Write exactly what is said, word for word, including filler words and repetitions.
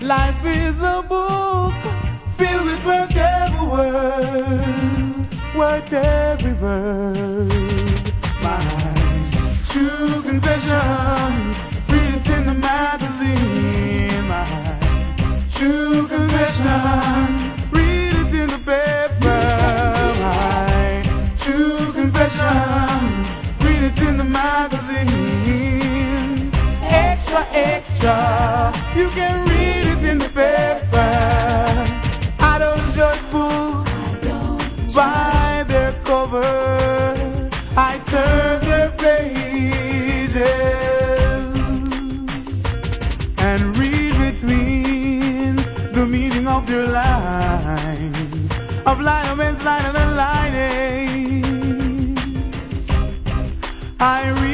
Life is a book filled with work every word, work every word. My true confession, read it in the magazine. My true confession, read it in the paper. My true confession, read it in the magazine. Extra, extra, you can read it in the paper. I don't judge books by their cover. I turn their pages and read between the meaning of their lines, of line and line and lining. I read